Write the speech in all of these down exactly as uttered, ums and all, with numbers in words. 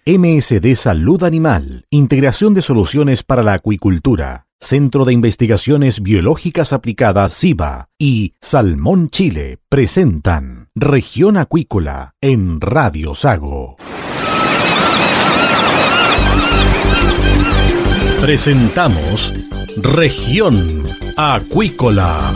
M S D Salud Animal, Integración de Soluciones para la Acuicultura, Centro de Investigaciones Biológicas Aplicadas SIBA y Salmón Chile presentan Región Acuícola en Radio Sago. Presentamos Región Acuícola.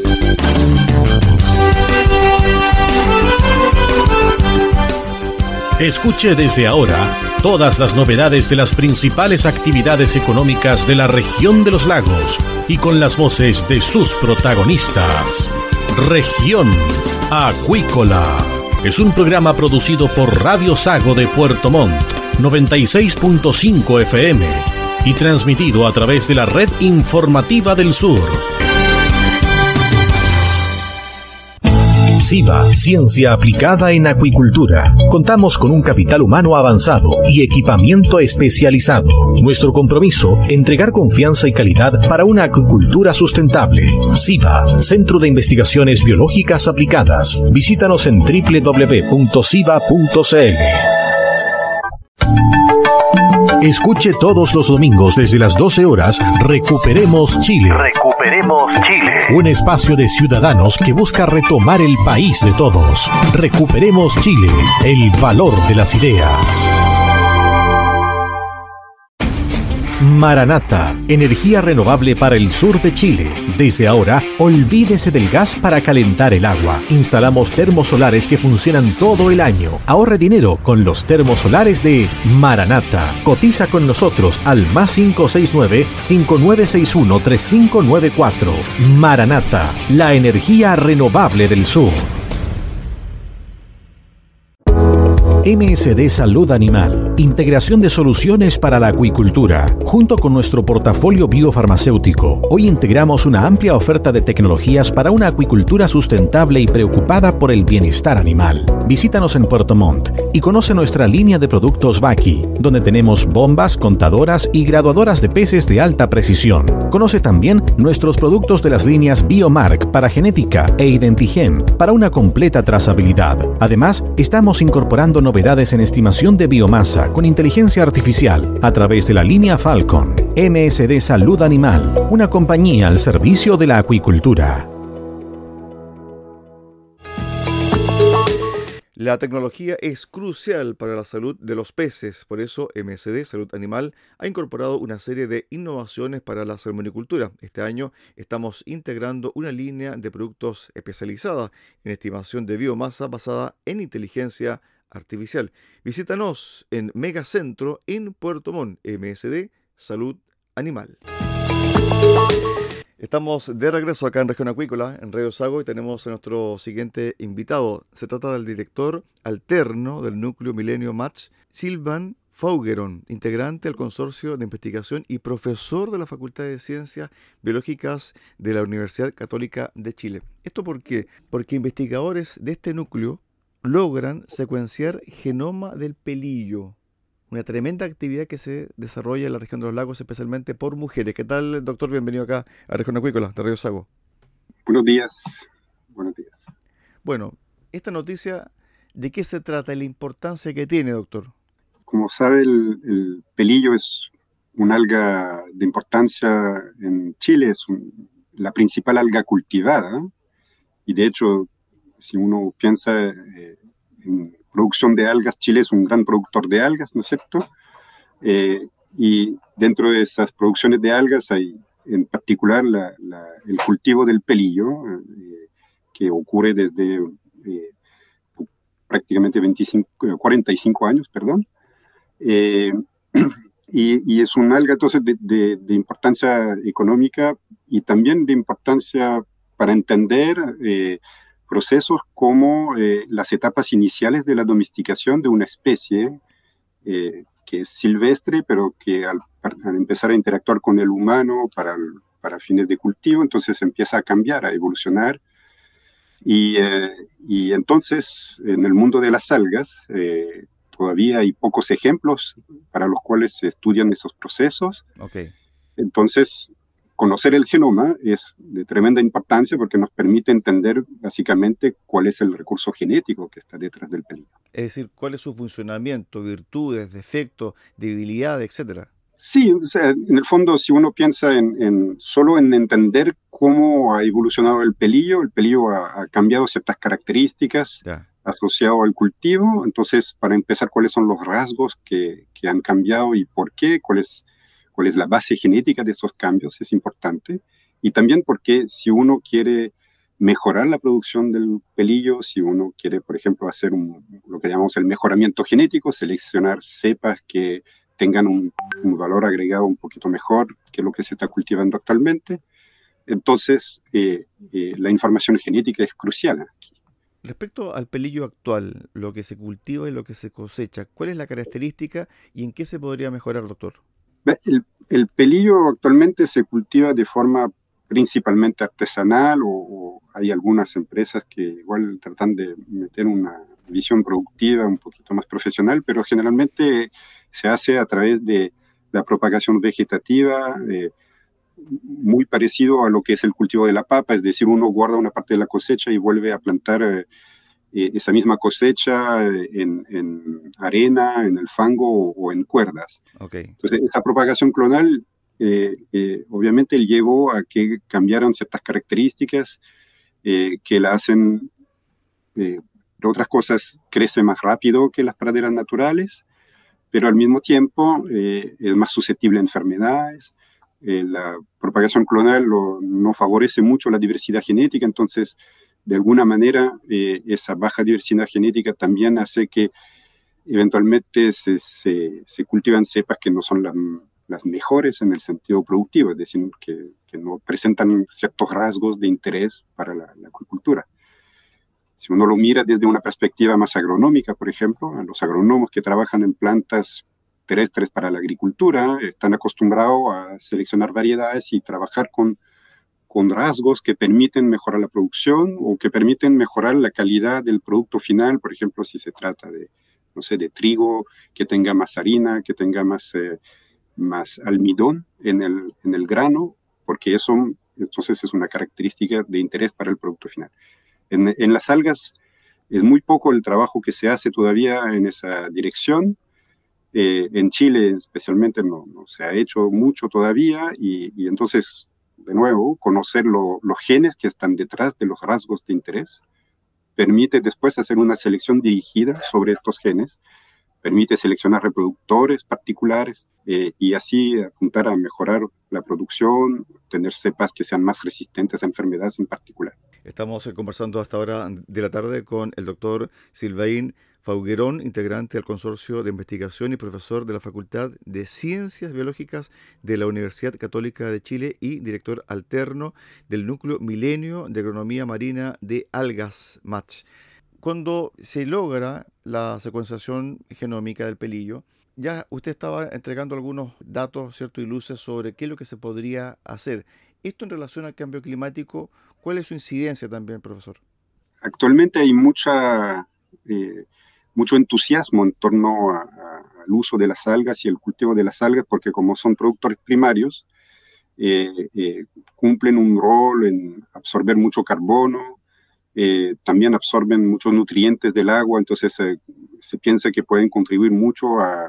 Escuche desde ahora todas las novedades de las principales actividades económicas de la región de los lagos y con las voces de sus protagonistas. Región Acuícola es un programa producido por Radio Sago de Puerto Montt, noventa y seis punto cinco F M y transmitido a través de la Red Informativa del Sur. SIBA, Ciencia Aplicada en Acuicultura. Contamos con un capital humano avanzado y equipamiento especializado. Nuestro compromiso, entregar confianza y calidad para una acuicultura sustentable. SIBA, Centro de Investigaciones Biológicas Aplicadas. Visítanos en doble u doble u doble u punto siba punto c l. Escuche todos los domingos desde las doce horas Recuperemos Chile. Recuperemos Chile. Un espacio de ciudadanos que busca retomar el país de todos. Recuperemos Chile, el valor de las ideas. Maranata, energía renovable para el sur de Chile. Desde ahora, olvídese del gas para calentar el agua. Instalamos termosolares que funcionan todo el año. Ahorre dinero con los termosolares de Maranata. Cotiza con nosotros al más cinco seis nueve, cinco nueve seis uno, tres cinco nueve cuatro. Maranata, la energía renovable del sur. M S D Salud Animal, Integración de Soluciones para la Acuicultura. Junto con nuestro portafolio biofarmacéutico, hoy integramos una amplia oferta de tecnologías para una acuicultura sustentable y preocupada por el bienestar animal. Visítanos en Puerto Montt y conoce nuestra línea de productos Vaki, donde tenemos bombas, contadoras y graduadoras de peces de alta precisión. Conoce también nuestros productos de las líneas Biomark para genética e Identigen para una completa trazabilidad. Además, estamos incorporando novedades en estimación de biomasa con inteligencia artificial a través de la línea Falcon. M S D Salud Animal, una compañía al servicio de la acuicultura. La tecnología es crucial para la salud de los peces, por eso M S D Salud Animal ha incorporado una serie de innovaciones para la salmonicultura. Este año estamos integrando una línea de productos especializada en estimación de biomasa basada en inteligencia artificial. Visítanos en Megacentro en Puerto Montt, M S D Salud Animal. Estamos de regreso acá en Región Acuícola, en Radio Sago, y tenemos a nuestro siguiente invitado. Se trata del director alterno del Núcleo Milenio Match, Silvan Fougeron, integrante del consorcio de investigación y profesor de la Facultad de Ciencias Biológicas de la Universidad Católica de Chile. ¿Esto por qué? Porque investigadores de este núcleo logran secuenciar genoma del pelillo. Una tremenda actividad que se desarrolla en la región de los lagos, especialmente por mujeres. ¿Qué tal, doctor? Bienvenido acá a Región Acuícola, de Radio Sago. Buenos días. Buenos días. Bueno, esta noticia, ¿de qué se trata y la importancia que tiene, doctor? Como sabe, el, el pelillo es una alga de importancia en Chile, es un, la principal alga cultivada, ¿eh? Y de hecho, si uno piensa eh, en producción de algas, Chile es un gran productor de algas, ¿no es cierto? Eh, y dentro de esas producciones de algas hay en particular la, la, el cultivo del pelillo, eh, que ocurre desde eh, prácticamente veinticinco, cuarenta y cinco años, perdón. Eh, y, y es un alga entonces de, de, de importancia económica y también de importancia para entender eh, procesos como eh, las etapas iniciales de la domesticación de una especie eh, que es silvestre, pero que al, al empezar a interactuar con el humano para, para fines de cultivo, entonces empieza a cambiar, a evolucionar. Y, eh, y entonces, en el mundo de las algas, eh, todavía hay pocos ejemplos para los cuales se estudian esos procesos. Okay. Entonces, conocer el genoma es de tremenda importancia porque nos permite entender básicamente cuál es el recurso genético que está detrás del pelillo. Es decir, cuál es su funcionamiento, virtudes, defectos, debilidades, etcétera. Sí, o sea, en el fondo, si uno piensa en, en solo en entender cómo ha evolucionado el pelillo, el pelillo ha, ha cambiado ciertas características Ya. asociadas al cultivo. Entonces, para empezar, ¿cuáles son los rasgos que, que han cambiado y por qué? ¿Cuál es, cuál es la base genética de esos cambios? Es importante. Y también porque si uno quiere mejorar la producción del pelillo, si uno quiere, por ejemplo, hacer un, lo que llamamos el mejoramiento genético, seleccionar cepas que tengan un, un valor agregado un poquito mejor que lo que se está cultivando actualmente, entonces eh, eh, la información genética es crucial aquí. Respecto al pelillo actual, lo que se cultiva y lo que se cosecha, ¿cuál es la característica y en qué se podría mejorar, doctor? El, el pelillo actualmente se cultiva de forma principalmente artesanal, o, o hay algunas empresas que igual tratan de meter una visión productiva un poquito más profesional, pero generalmente se hace a través de la propagación vegetativa, eh, muy parecido a lo que es el cultivo de la papa, es decir, uno guarda una parte de la cosecha y vuelve a plantar eh, esa misma cosecha en, en arena, en el fango o, o en cuerdas. Okay. Entonces, esa propagación clonal eh, eh, obviamente llevó a que cambiaran ciertas características eh, que la hacen, eh, entre otras cosas, crece más rápido que las praderas naturales, pero al mismo tiempo eh, es más susceptible a enfermedades. Eh, la propagación clonal lo, no favorece mucho la diversidad genética, entonces de alguna manera eh, esa baja diversidad genética también hace que eventualmente se, se, se cultivan cepas que no son las, las mejores en el sentido productivo, es decir, que, que no presentan ciertos rasgos de interés para la, la acuicultura. Si uno lo mira desde una perspectiva más agronómica, por ejemplo, a los agrónomos que trabajan en plantas terrestres para la agricultura están acostumbrados a seleccionar variedades y trabajar con, con rasgos que permiten mejorar la producción o que permiten mejorar la calidad del producto final, por ejemplo, si se trata de, no sé, de trigo que tenga más harina, que tenga más, eh, más almidón en el, en el grano, porque eso entonces es una característica de interés para el producto final. En, en las algas es muy poco el trabajo que se hace todavía en esa dirección. Eh, en Chile especialmente no, no se ha hecho mucho todavía y, y entonces, de nuevo, conocer lo, los genes que están detrás de los rasgos de interés permite después hacer una selección dirigida sobre estos genes, permite seleccionar reproductores particulares eh, y así apuntar a mejorar la producción, tener cepas que sean más resistentes a enfermedades en particular. Estamos conversando hasta ahora de la tarde con el doctor Sylvain Fauguerón, integrante del Consorcio de Investigación y profesor de la Facultad de Ciencias Biológicas de la Universidad Católica de Chile y director alterno del Núcleo Milenio de Agronomía Marina de Algas Match. Cuando se logra la secuenciación genómica del pelillo, ya usted estaba entregando algunos datos, ¿cierto?, y luces sobre qué es lo que se podría hacer. Esto en relación al cambio climático, ¿cuál es su incidencia también, profesor? Actualmente hay mucha, eh, mucho entusiasmo en torno a, a, al uso de las algas y el cultivo de las algas, porque como son productores primarios, eh, eh, cumplen un rol en absorber mucho carbono, eh, también absorben muchos nutrientes del agua, entonces eh, se piensa que pueden contribuir mucho a,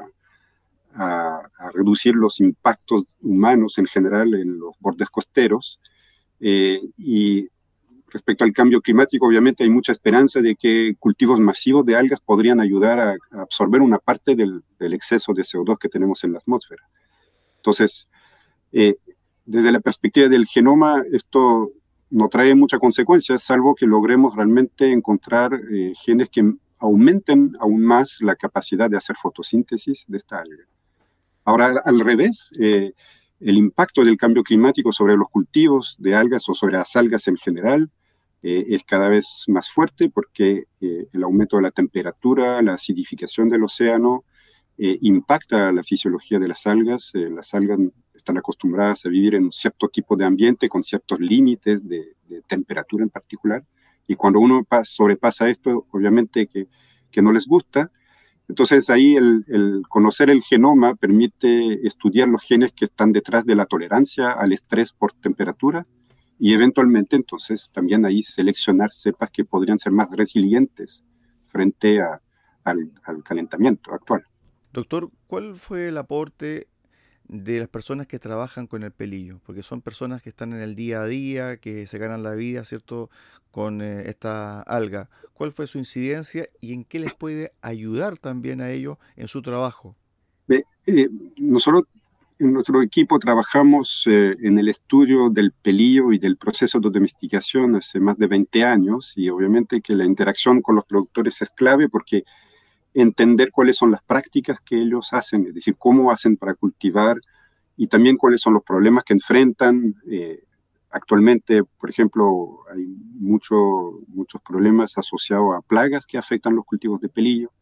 a, a reducir los impactos humanos en general en los bordes costeros. Eh, y respecto al cambio climático, obviamente hay mucha esperanza de que cultivos masivos de algas podrían ayudar a, a absorber una parte del, del exceso de C O dos que tenemos en la atmósfera. Entonces, eh, desde la perspectiva del genoma, esto no trae mucha consecuencia, salvo que logremos realmente encontrar eh, genes que aumenten aún más la capacidad de hacer fotosíntesis de esta alga. Ahora, al revés, eh, el impacto del cambio climático sobre los cultivos de algas o sobre las algas en general eh, es cada vez más fuerte porque eh, el aumento de la temperatura, la acidificación del océano eh, impacta la fisiología de las algas. Eh, las algas están acostumbradas a vivir en un cierto tipo de ambiente con ciertos límites de, de temperatura en particular, y cuando uno sobrepasa esto, obviamente que, que no les gusta, Entonces ahí el, el conocer el genoma permite estudiar los genes que están detrás de la tolerancia al estrés por temperatura y eventualmente entonces también ahí seleccionar cepas que podrían ser más resilientes frente a, al, al calentamiento actual. Doctor, ¿cuál fue el aporte de las personas que trabajan con el pelillo? Porque son personas que están en el día a día, que se ganan la vida, ¿cierto?, con eh, esta alga. ¿Cuál fue su incidencia y en qué les puede ayudar también a ellos en su trabajo? Eh, eh, nosotros en nuestro equipo trabajamos eh, en el estudio del pelillo y del proceso de domesticación hace más de veinte años y obviamente que la interacción con los productores es clave porque entender cuáles son las prácticas que ellos hacen, es decir, cómo hacen para cultivar y también cuáles son los problemas que enfrentan. Eh, actualmente, por ejemplo, hay mucho, muchos problemas asociados a plagas que afectan los cultivos de pelillo.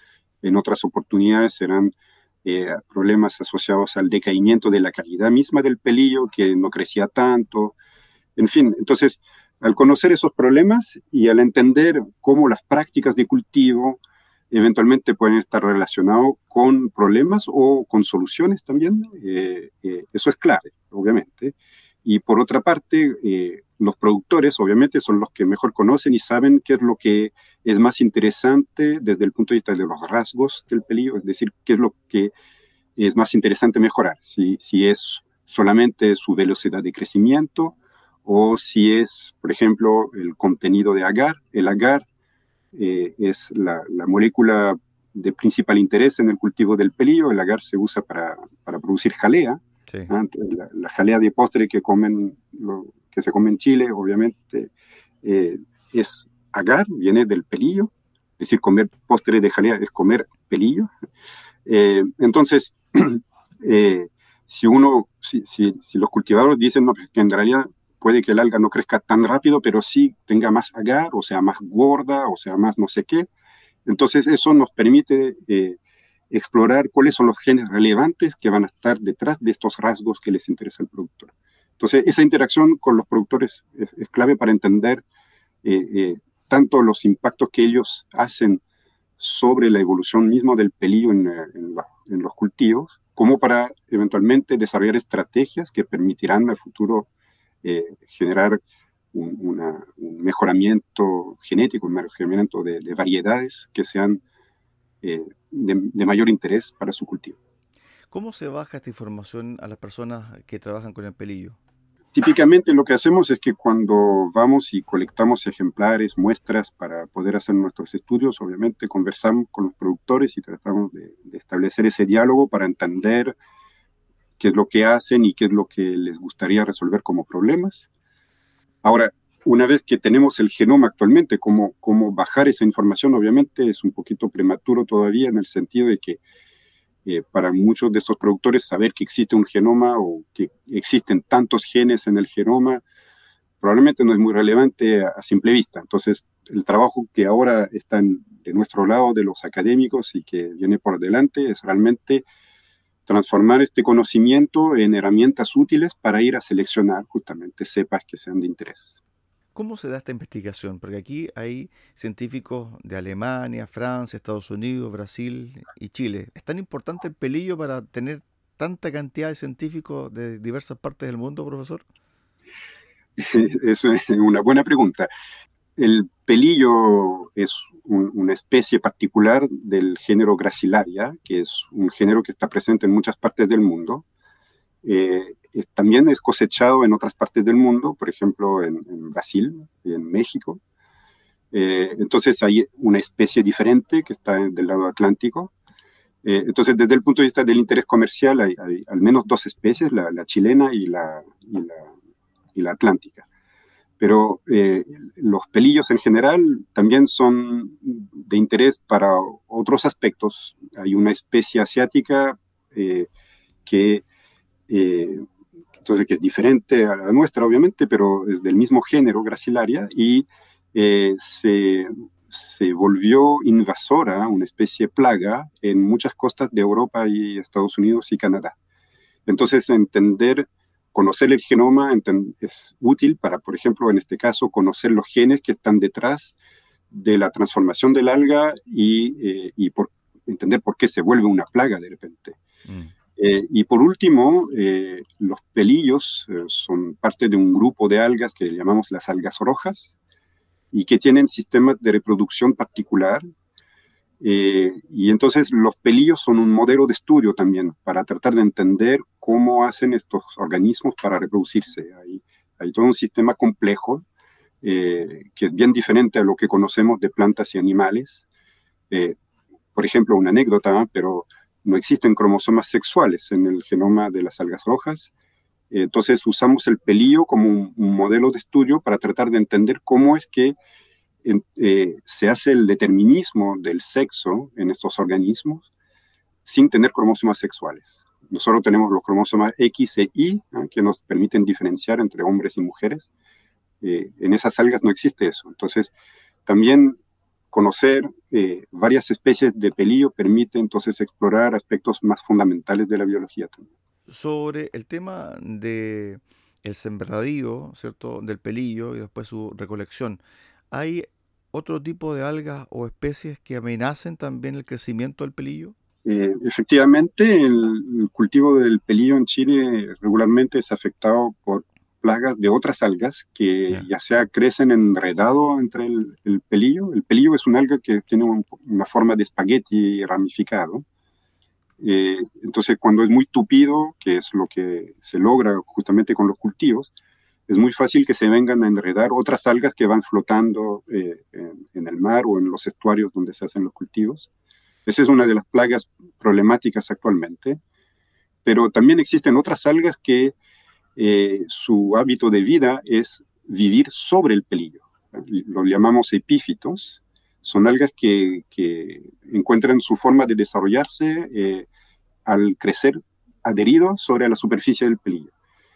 En otras oportunidades serán eh, problemas asociados al decaimiento de la calidad misma del pelillo, que no crecía tanto. En fin, entonces, al conocer esos problemas y al entender cómo las prácticas de cultivo eventualmente pueden estar relacionados con problemas o con soluciones también, eh, eh, eso es clave, obviamente. Y por otra parte, eh, los productores obviamente son los que mejor conocen y saben qué es lo que es más interesante desde el punto de vista de los rasgos del pelillo, es decir, qué es lo que es más interesante mejorar, si, si es solamente su velocidad de crecimiento o si es, por ejemplo, el contenido de agar. El agar eh, es la, la molécula de principal interés en el cultivo del pelillo. El agar se usa para, para producir jalea. Sí. ¿Ah? La, la jalea de postre que, comen, lo, que se come en Chile, obviamente, eh, es agar, viene del pelillo. Es decir, comer postre de jalea es comer pelillo. Eh, entonces, eh, si uno, si, si, si los cultivadores dicen no, que en realidad puede que el alga no crezca tan rápido, pero sí tenga más agar, o sea, más gorda, o sea, más no sé qué. Entonces, eso nos permite eh, explorar cuáles son los genes relevantes que van a estar detrás de estos rasgos que les interesa al productor. Entonces, esa interacción con los productores es, es clave para entender eh, eh, tanto los impactos que ellos hacen sobre la evolución misma del pelillo en, en, la, en los cultivos, como para eventualmente desarrollar estrategias que permitirán al futuro eh, generar un, una, un mejoramiento genético, un mejoramiento de, de variedades que sean eh, de, de mayor interés para su cultivo. ¿Cómo se baja esta información a las personas que trabajan con el pelillo? Típicamente lo que hacemos es que cuando vamos y colectamos ejemplares, muestras para poder hacer nuestros estudios, obviamente conversamos con los productores y tratamos de, de establecer ese diálogo para entender qué es lo que hacen y qué es lo que les gustaría resolver como problemas. Ahora, una vez que tenemos el genoma actualmente, cómo, cómo bajar esa información, obviamente es un poquito prematuro todavía en el sentido de que Eh, para muchos de estos productores saber que existe un genoma o que existen tantos genes en el genoma probablemente no es muy relevante a, a simple vista. Entonces, el trabajo que ahora está en, de nuestro lado de los académicos y que viene por delante es realmente transformar este conocimiento en herramientas útiles para ir a seleccionar justamente cepas que sean de interés. ¿Cómo se da esta investigación? Porque aquí hay científicos de Alemania, Francia, Estados Unidos, Brasil y Chile. ¿Es tan importante el pelillo para tener tanta cantidad de científicos de diversas partes del mundo, profesor? Eso es una buena pregunta. El pelillo es un, una especie particular del género Gracilaria, que es un género que está presente en muchas partes del mundo. Eh, también es cosechado en otras partes del mundo, por ejemplo en, en Brasil y en México. Eh, entonces hay una especie diferente que está del lado atlántico. Eh, entonces desde el punto de vista del interés comercial hay, hay al menos dos especies, la, la chilena y la, y, la, y la atlántica. Pero eh, los pelillos en general también son de interés para otros aspectos. Hay una especie asiática eh, que Eh, entonces que es diferente a la nuestra obviamente, pero es del mismo género, Gracilaria, y eh, se, se volvió invasora, una especie plaga, en muchas costas de Europa y Estados Unidos y Canadá. Entonces entender, conocer el genoma es útil para, por ejemplo, en este caso, conocer los genes que están detrás de la transformación del alga y, eh, y por entender por qué se vuelve una plaga de repente. Mm. Eh, y por último, eh, los pelillos eh, son parte de un grupo de algas que llamamos las algas rojas y que tienen sistemas de reproducción particular. Eh, y entonces los pelillos son un modelo de estudio también para tratar de entender cómo hacen estos organismos para reproducirse. Hay, hay todo un sistema complejo eh, que es bien diferente a lo que conocemos de plantas y animales. Eh, por ejemplo, una anécdota, pero no existen cromosomas sexuales en el genoma de las algas rojas. Eh, entonces usamos el pelillo como un, un modelo de estudio para tratar de entender cómo es que en, eh, se hace el determinismo del sexo en estos organismos sin tener cromosomas sexuales. Nosotros tenemos los cromosomas X e Y, ¿eh? que nos permiten diferenciar entre hombres y mujeres. Eh, en esas algas no existe eso. Entonces, también conocer eh, varias especies de pelillo permite entonces explorar aspectos más fundamentales de la biología también. Sobre el tema de el sembradío, ¿cierto?, del pelillo y después su recolección, ¿hay otro tipo de algas o especies que amenacen también el crecimiento del pelillo? Eh, efectivamente, el, el cultivo del pelillo en Chile regularmente es afectado por plagas de otras algas que Yeah. ya sea crecen enredado entre el, el pelillo. El pelillo es una alga que tiene un, una forma de espagueti ramificado. Eh, entonces, cuando es muy tupido, que es lo que se logra justamente con los cultivos, es muy fácil que se vengan a enredar otras algas que van flotando eh, en, en el mar o en los estuarios donde se hacen los cultivos. Esa es una de las plagas problemáticas actualmente. Pero también existen otras algas que eh, su hábito de vida es vivir sobre el pelillo. Lo llamamos epífitos. Son algas que, que encuentran su forma de desarrollarse eh, al crecer adherido sobre la superficie del pelillo.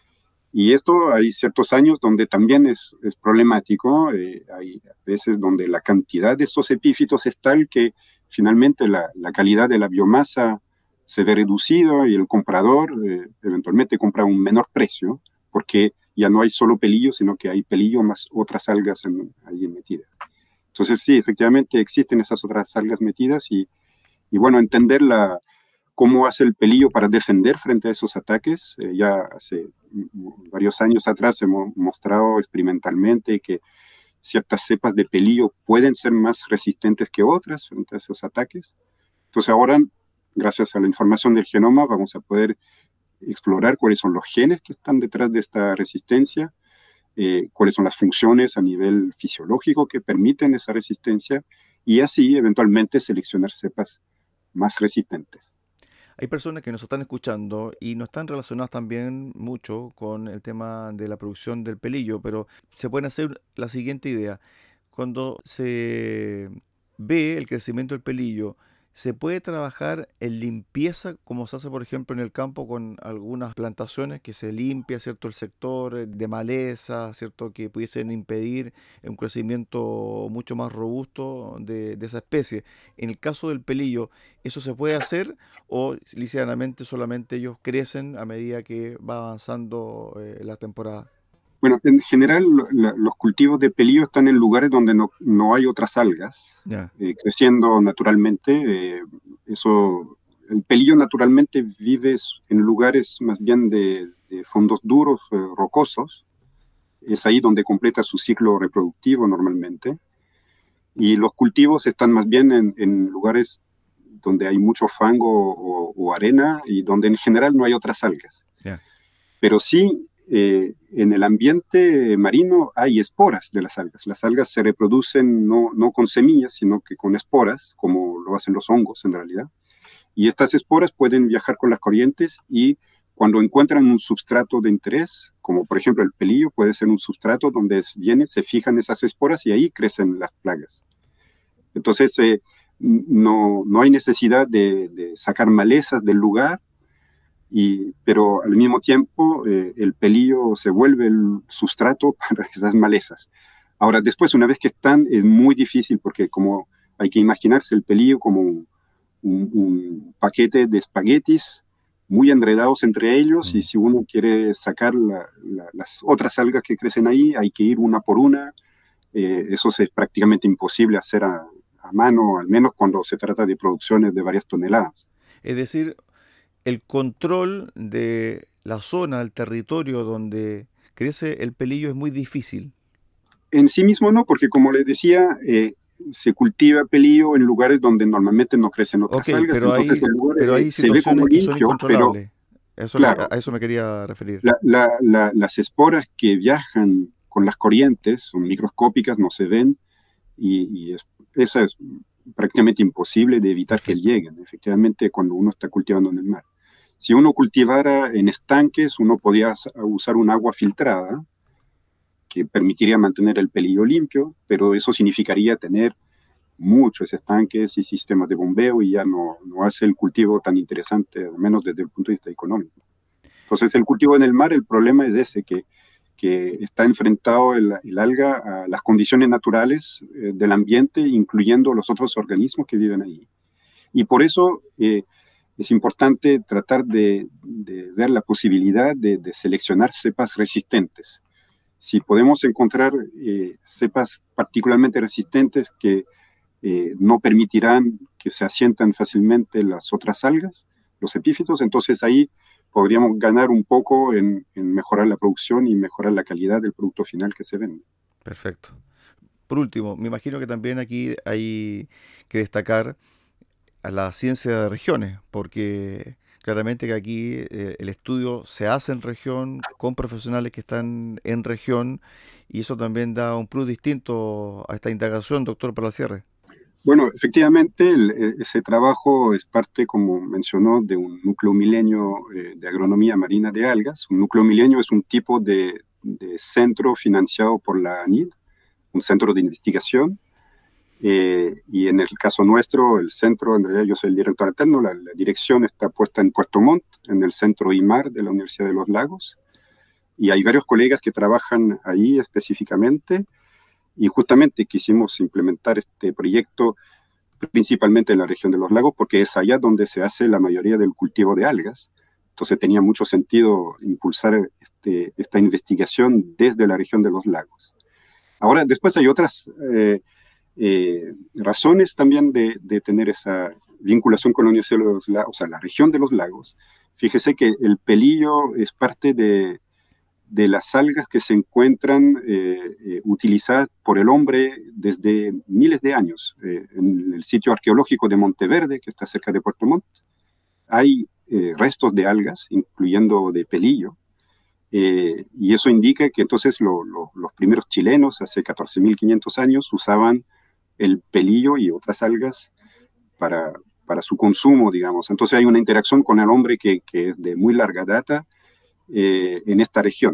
Y esto hay ciertos años donde también es, es problemático. Eh, hay veces donde la cantidad de estos epífitos es tal que finalmente la, la calidad de la biomasa se ve reducida y el comprador eh, eventualmente compra a un menor precio porque ya no hay solo pelillo, sino que hay pelillo más otras algas en, ahí metidas. Entonces sí, efectivamente existen esas otras algas metidas y, y bueno, entender la, cómo hace el pelillo para defender frente a esos ataques. Eh, ya hace varios años atrás hemos mostrado experimentalmente que ciertas cepas de pelillo pueden ser más resistentes que otras frente a esos ataques. Entonces ahora, gracias a la información del genoma, vamos a poder explorar cuáles son los genes que están detrás de esta resistencia, eh, cuáles son las funciones a nivel fisiológico que permiten esa resistencia y así eventualmente seleccionar cepas más resistentes. Hay personas que nos están escuchando y no están relacionadas también mucho con el tema de la producción del pelillo, pero se pueden hacer la siguiente idea. Cuando se ve el crecimiento del pelillo, ¿se puede trabajar en limpieza como se hace, por ejemplo, en el campo con algunas plantaciones que se limpia, ¿cierto?, el sector de maleza, ¿cierto?, que pudiesen impedir un crecimiento mucho más robusto de, de esa especie? En el caso del pelillo, ¿eso se puede hacer o lisianamente solamente ellos crecen a medida que va avanzando eh, la temporada? Bueno, en general la, los cultivos de pelillo están en lugares donde no, no hay otras algas Yeah. eh, creciendo naturalmente. Eh, eso, el pelillo naturalmente vive en lugares más bien de, de fondos duros, eh, rocosos. Es ahí donde completa su ciclo reproductivo normalmente. Y los cultivos están más bien en, en lugares donde hay mucho fango o, o arena y donde en general no hay otras algas. Yeah. Pero sí, eh, en el ambiente marino hay esporas de las algas. Las algas se reproducen no, no con semillas, sino que con esporas, como lo hacen los hongos en realidad. Y estas esporas pueden viajar con las corrientes y cuando encuentran un substrato de interés, como por ejemplo el pelillo, puede ser un substrato donde vienen, se fijan esas esporas y ahí crecen las plagas. Entonces, eh, no, no hay necesidad de, de sacar malezas del lugar, y, pero al mismo tiempo eh, el pelillo se vuelve el sustrato para esas malezas. Ahora, después, una vez que están, es muy difícil porque como hay que imaginarse el pelillo como un, un, un paquete de espaguetis muy enredados entre ellos, mm. y si uno quiere sacar la, la, las otras algas que crecen ahí, hay que ir una por una. Eh, eso es prácticamente imposible hacer a, a mano, al menos cuando se trata de producciones de varias toneladas. Es decir, el control de la zona, el territorio donde crece el pelillo es muy difícil. En sí mismo no, porque como les decía, eh, se cultiva pelillo en lugares donde normalmente no crecen otras okay, algas. Pero Entonces hay, el lugar pero hay se ve como situaciones limpio, que son incontrolables. Pero, eso claro, me, a eso me quería referir. La, la, la, las esporas que viajan con las corrientes son microscópicas, no se ven, y, y es, esa es prácticamente imposible de evitar Perfecto. que lleguen, efectivamente, cuando uno está cultivando en el mar. Si uno cultivara en estanques, uno podía usar un agua filtrada que permitiría mantener el pelillo limpio, pero eso significaría tener muchos estanques y sistemas de bombeo y ya no, no hace el cultivo tan interesante, al menos desde el punto de vista económico. Entonces el cultivo en el mar, el problema es ese, que, que está enfrentado el, el alga a las condiciones naturales eh, del ambiente, incluyendo los otros organismos que viven ahí. Y por eso eh, es importante tratar de, de ver la posibilidad de, de seleccionar cepas resistentes. Si podemos encontrar eh, cepas particularmente resistentes que eh, no permitirán que se asientan fácilmente las otras algas, los epífitos, entonces ahí podríamos ganar un poco en, en mejorar la producción y mejorar la calidad del producto final que se vende. Perfecto. Por último, me imagino que también aquí hay que destacar a la ciencia de regiones, porque claramente que aquí eh, el estudio se hace en región, con profesionales que están en región, y eso también da un plus distinto a esta indagación, doctor, para el cierre. Bueno, efectivamente, el, ese trabajo es parte, como mencionó, de un núcleo milenio eh, de agronomía marina de algas. Un núcleo milenio es un tipo de, de centro financiado por la ANID, un centro de investigación. Eh, y en el caso nuestro, el centro, en realidad yo soy el director alterno, la, la dirección está puesta en Puerto Montt, en el centro I M A R de la Universidad de los Lagos. Y hay varios colegas que trabajan ahí específicamente. Y justamente quisimos implementar este proyecto principalmente en la región de los lagos, porque es allá donde se hace la mayoría del cultivo de algas. Entonces tenía mucho sentido impulsar este, esta investigación desde la región de los lagos. Ahora, después hay otras eh, eh, razones también de, de tener esa vinculación con la Universidad de los Lagos, o sea, la región de los lagos. Fíjese que el pelillo es parte de... de las algas que se encuentran eh, eh, utilizadas por el hombre desde miles de años. Eh, en el sitio arqueológico de Monteverde, que está cerca de Puerto Montt, hay eh, restos de algas, incluyendo de pelillo, eh, y eso indica que entonces lo, lo, los primeros chilenos, hace catorce mil quinientos años, usaban el pelillo y otras algas para, para su consumo, digamos. Entonces hay una interacción con el hombre que, que es de muy larga data, Eh, en esta región.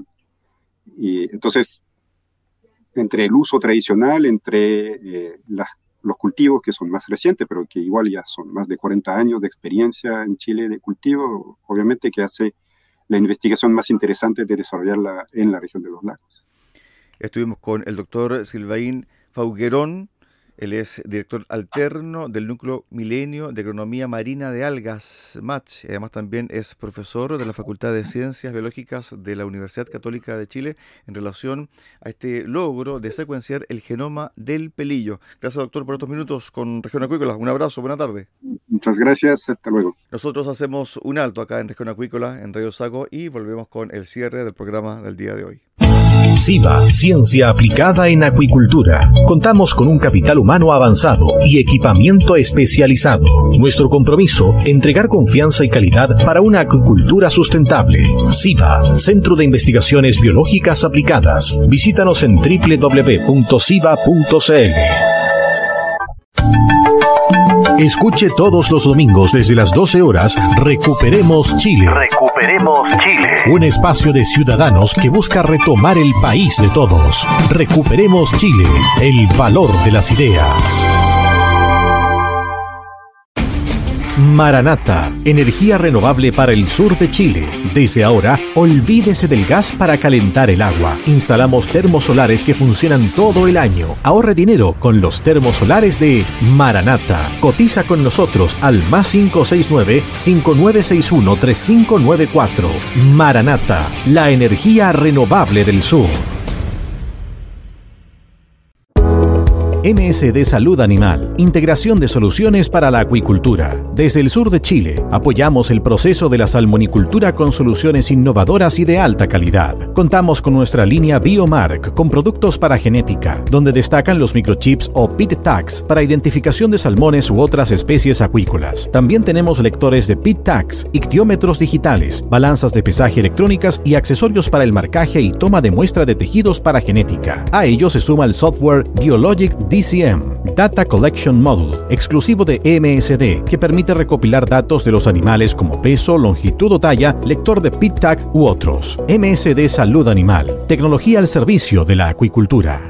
Y entonces, entre el uso tradicional, entre eh, las, los cultivos que son más recientes, pero que igual ya son más de cuarenta años de experiencia en Chile de cultivo, obviamente que hace la investigación más interesante de desarrollarla en la región de los lagos. Estuvimos con el doctor Silvain Fauguerón. Él es director alterno del Núcleo Milenio de Agronomía Marina de Algas, MACH. Además también es profesor de la Facultad de Ciencias Biológicas de la Universidad Católica de Chile en relación a este logro de secuenciar el genoma del pelillo. Gracias, doctor, por estos minutos con Región Acuícola. Un abrazo, buena tarde. Muchas gracias, hasta luego. Nosotros hacemos un alto acá en Región Acuícola, en Radio Sago, y volvemos con el cierre del programa del día de hoy. SIVA, Ciencia Aplicada en Acuicultura. Contamos con un capital humano avanzado y equipamiento especializado. Nuestro compromiso, entregar confianza y calidad para una acuicultura sustentable. SIVA, Centro de Investigaciones Biológicas Aplicadas. Visítanos en doble u doble u doble u punto siva punto c l. Escuche todos los domingos desde las doce horas Recuperemos Chile. Recuperemos Chile. Un espacio de ciudadanos que busca retomar el país de todos. Recuperemos Chile, el valor de las ideas. Maranata, energía renovable para el sur de Chile. Desde ahora, olvídese del gas para calentar el agua. Instalamos termosolares que funcionan todo el año. Ahorre dinero con los termosolares de Maranata. Cotiza con nosotros al más cinco seis nueve, cinco nueve seis uno, tres cinco nueve cuatro. Maranata, la energía renovable del sur. M S D Salud Animal, integración de soluciones para la acuicultura. Desde el sur de Chile, apoyamos el proceso de la salmonicultura con soluciones innovadoras y de alta calidad. Contamos con nuestra línea Biomark, con productos para genética, donde destacan los microchips o P I T tags para identificación de salmones u otras especies acuícolas. También tenemos lectores de P I T tags, ictiómetros digitales, balanzas de pesaje electrónicas y accesorios para el marcaje y toma de muestra de tejidos para genética. A ello se suma el software Biologic D C M, Data Collection Module, exclusivo de M S D, que permite recopilar datos de los animales como peso, longitud o talla, lector de P I T tag u otros. M S D Salud Animal, tecnología al servicio de la acuicultura.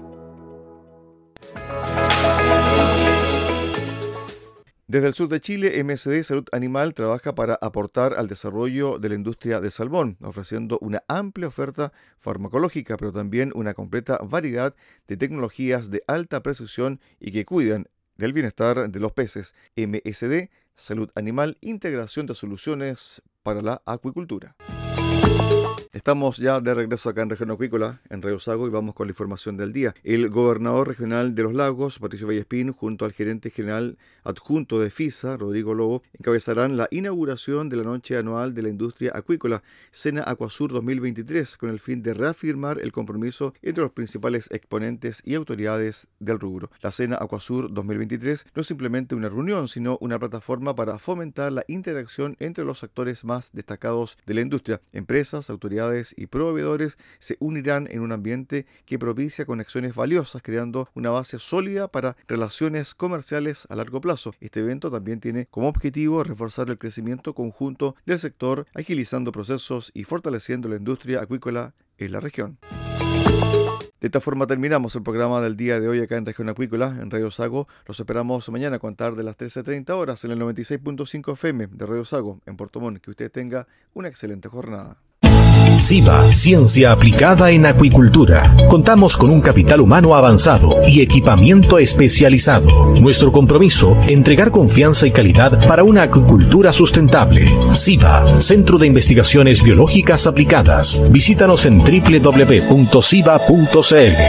Desde el sur de Chile, M S D Salud Animal trabaja para aportar al desarrollo de la industria del salmón, ofreciendo una amplia oferta farmacológica, pero también una completa variedad de tecnologías de alta precisión y que cuidan del bienestar de los peces. M S D Salud Animal, integración de soluciones para la acuicultura. Estamos ya de regreso acá en Región Acuícola, en Radio Sago, y vamos con la información del día. El gobernador regional de Los Lagos, Patricio Vallespín, junto al gerente general adjunto de FISA, Rodrigo Lobo, encabezarán la inauguración de la Noche Anual de la Industria Acuícola, Cena Acuasur dos mil veintitrés, con el fin de reafirmar el compromiso entre los principales exponentes y autoridades del rubro. La Cena Acuasur dos mil veintitrés no es simplemente una reunión, sino una plataforma para fomentar la interacción entre los actores más destacados de la industria. Empresas, autoridades y proveedores se unirán en un ambiente que propicia conexiones valiosas, creando una base sólida para relaciones comerciales a largo plazo. Este evento también tiene como objetivo reforzar el crecimiento conjunto del sector, agilizando procesos y fortaleciendo la industria acuícola en la región. De esta forma terminamos el programa del día de hoy acá en Región Acuícola, en Radio Sago. Los esperamos mañana a contar de las trece treinta horas en el noventa y seis punto cinco F M de Radio Sago en Puerto Montt. Que usted tenga una excelente jornada. SIVA, ciencia aplicada en acuicultura. Contamos con un capital humano avanzado y equipamiento especializado. Nuestro compromiso, entregar confianza y calidad para una acuicultura sustentable. SIVA, Centro de Investigaciones Biológicas Aplicadas. Visítanos en doble u doble u doble u punto siva punto c l.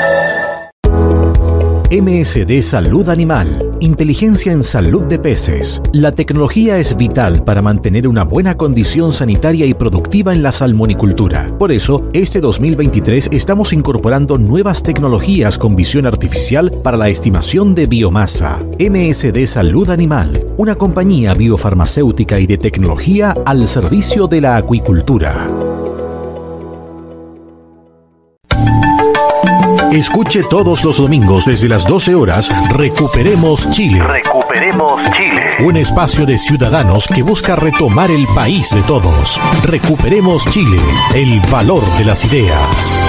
M S D Salud Animal, inteligencia en salud de peces. La tecnología es vital para mantener una buena condición sanitaria y productiva en la salmonicultura. Por eso, este dos mil veintitrés estamos incorporando nuevas tecnologías con visión artificial para la estimación de biomasa. M S D Salud Animal, una compañía biofarmacéutica y de tecnología al servicio de la acuicultura. Escuche todos los domingos desde las doce horas Recuperemos Chile. Recuperemos Chile. Un espacio de ciudadanos que busca retomar el país de todos. Recuperemos Chile, el valor de las ideas.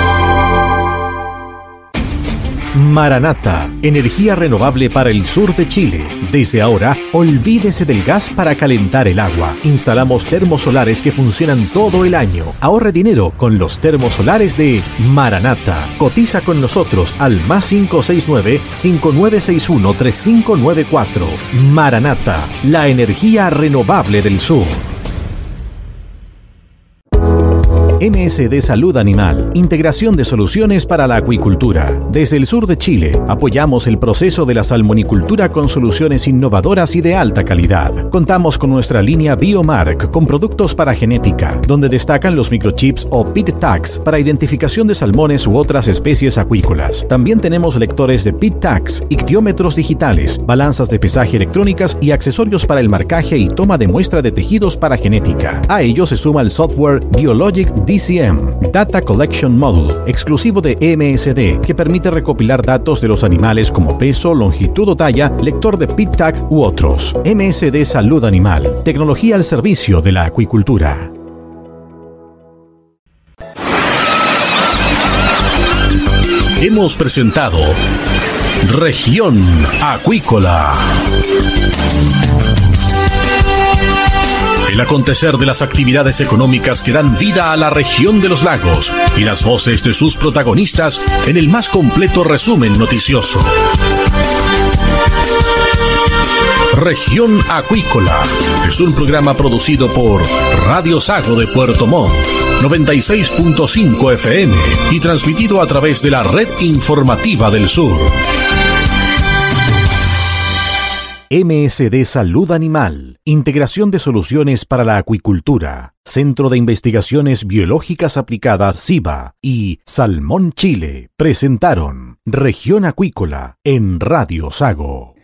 Maranata, energía renovable para el sur de Chile. Desde ahora, olvídese del gas para calentar el agua. Instalamos termosolares que funcionan todo el año. Ahorre dinero con los termosolares de Maranata. Cotiza con nosotros al más cinco seis nueve, cinco nueve seis uno, tres cinco nueve cuatro. Maranata, la energía renovable del sur. M S D Salud Animal, integración de soluciones para la acuicultura. Desde el sur de Chile, apoyamos el proceso de la salmonicultura con soluciones innovadoras y de alta calidad. Contamos con nuestra línea Biomark, con productos para genética, donde destacan los microchips o P I T tags para identificación de salmones u otras especies acuícolas. También tenemos lectores de P I T tags, ictiómetros digitales, balanzas de pesaje electrónicas y accesorios para el marcaje y toma de muestra de tejidos para genética. A ello se suma el software Biologic D C M, Data Collection Module, exclusivo de M S D, que permite recopilar datos de los animales como peso, longitud o talla, lector de P I T tag u otros. M S D Salud Animal, tecnología al servicio de la acuicultura. Hemos presentado Región Acuícola. El acontecer de las actividades económicas que dan vida a la región de los lagos y las voces de sus protagonistas en el más completo resumen noticioso. Región Acuícola es un programa producido por Radio Sago de Puerto Montt, noventa y seis punto cinco F M y transmitido a través de la Red Informativa del Sur. M S D Salud Animal, Integración de Soluciones para la Acuicultura, Centro de Investigaciones Biológicas Aplicadas SIBA y Salmón Chile presentaron Región Acuícola en Radio Sago.